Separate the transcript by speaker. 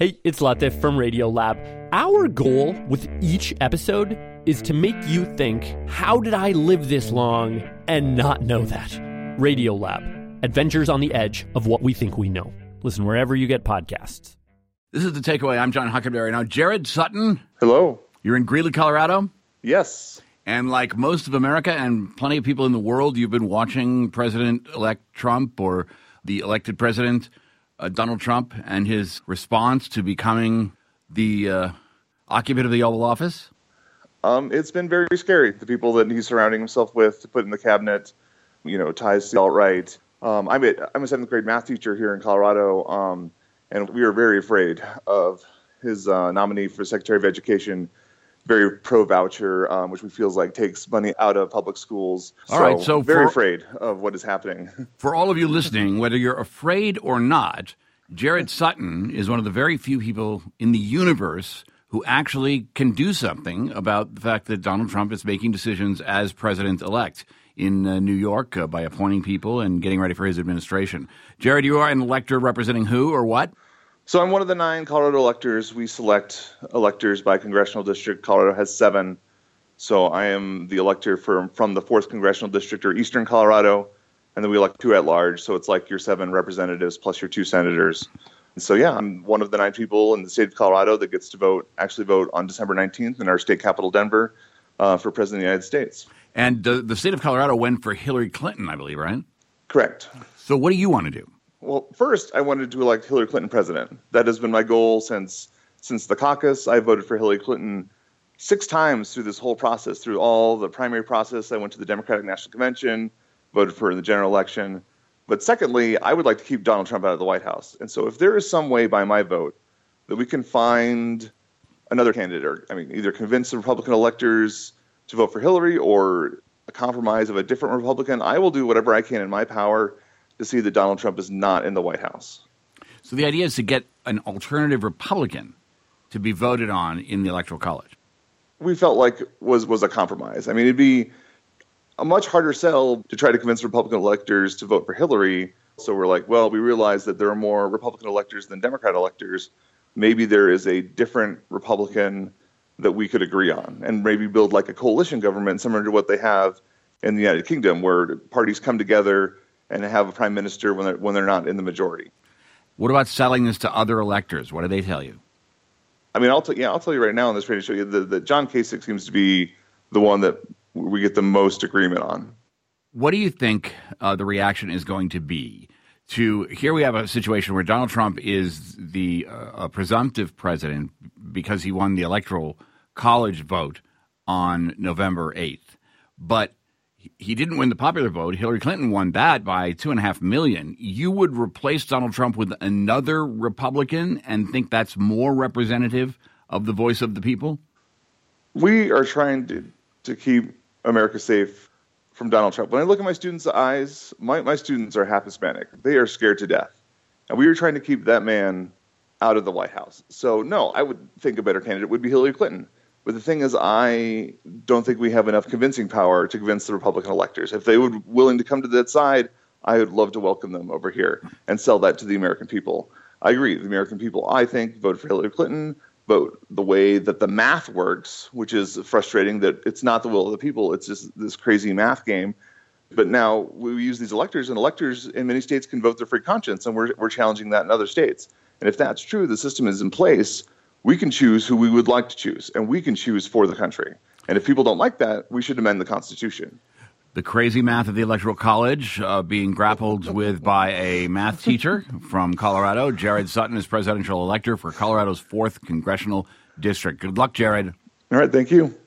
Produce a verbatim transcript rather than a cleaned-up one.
Speaker 1: Hey, it's Latif from Radiolab. Our goal with each episode is to make you think, how did I live this long and not know that? Radiolab, adventures on the edge of what we think we know. Listen wherever you get podcasts.
Speaker 2: This is The Takeaway. I'm John Huckenberry. Now, Jared Sutton.
Speaker 3: Hello.
Speaker 2: You're in Greeley, Colorado?
Speaker 3: Yes.
Speaker 2: And like most of America and plenty of people in the world, you've been watching President-elect Trump or the elected president, uh, Donald Trump, and his response to becoming the uh, occupant of the Oval Office?
Speaker 3: Um, it's been very scary. The people that he's surrounding himself with to put in the cabinet, you know, ties to the alt-right. Um, I'm, a, I'm a seventh grade math teacher here in Colorado, um, and we are very afraid of his uh, nominee for Secretary of Education, very pro-voucher, um, which we feels like takes money out of public schools.
Speaker 2: All
Speaker 3: so,
Speaker 2: right, so
Speaker 3: very
Speaker 2: for,
Speaker 3: afraid of what is happening.
Speaker 2: For all of you listening, whether you're afraid or not, Jared Sutton is one of the very few people in the universe who actually can do something about the fact that Donald Trump is making decisions as president-elect in uh, New York uh, by appointing people and getting ready for his administration. Jared, you are an elector representing who or what?
Speaker 3: So I'm one of the nine Colorado electors. We select electors by congressional district. Colorado has seven. So I am the elector for, from the fourth congressional district, or Eastern Colorado, and then we elect two at large. So it's like your seven representatives plus your two senators. And so, yeah, I'm one of the nine people in the state of Colorado that gets to vote, actually vote on December nineteenth in our state capital, Denver, uh, for President of the United States.
Speaker 2: And uh, the state of Colorado went for Hillary Clinton, I believe, right?
Speaker 3: Correct.
Speaker 2: So what do you want to do?
Speaker 3: Well, first, I wanted to elect Hillary Clinton president. That has been my goal since since the caucus. I voted for Hillary Clinton six times through this whole process, through all the primary process. I went to the Democratic National Convention, voted for the general election. But secondly, I would like to keep Donald Trump out of the White House. And so if there is some way by my vote that we can find another candidate, or I mean, either convince the Republican electors to vote for Hillary or a compromise of a different Republican, I will do whatever I can in my power to see that Donald Trump is not in the White House.
Speaker 2: So the idea is to get an alternative Republican to be voted on in the Electoral College.
Speaker 3: We felt like was was a compromise. I mean, it'd be a much harder sell to try to convince Republican electors to vote for Hillary. So we're like, well, we realize that there are more Republican electors than Democrat electors. Maybe there is a different Republican that we could agree on, and maybe build like a coalition government similar to what they have in the United Kingdom, where parties come together and have a prime minister when they're, when they're not in the majority.
Speaker 2: What about selling this to other electors? What do they tell you?
Speaker 3: I mean, I'll, t- yeah, I'll tell you right now on this radio show that, that John Kasich seems to be the one that we get the most agreement on.
Speaker 2: What do you think uh, the reaction is going to be to, here we have a situation where Donald Trump is the uh, presumptive president because he won the Electoral College vote on November eighth, but he didn't win the popular vote. Hillary Clinton won that by two and a half million. You would replace Donald Trump with another Republican and think that's more representative of the voice of the people?
Speaker 3: We are trying to, to keep America safe from Donald Trump. When I look at my students' eyes, my, my students are half Hispanic. They are scared to death. And we are trying to keep that man out of the White House. So, no, I would think a better candidate would be Hillary Clinton. But the thing is, I don't think we have enough convincing power to convince the Republican electors. If they would be willing to come to that side, I would love to welcome them over here and sell that to the American people. I agree. The American people, I think, voted for Hillary Clinton, vote the way that the math works, which is frustrating that it's not the will of the people. It's just this crazy math game. But now we use these electors, and electors in many states can vote their free conscience, and we're, we're challenging that in other states. And if that's true, the system is in place. We can choose who we would like to choose, and we can choose for the country. And if people don't like that, we should amend the Constitution.
Speaker 2: The crazy math of the Electoral College uh, being grappled with by a math teacher from Colorado. Jared Sutton is presidential elector for Colorado's fourth Congressional District. Good luck, Jared.
Speaker 3: All right, thank you.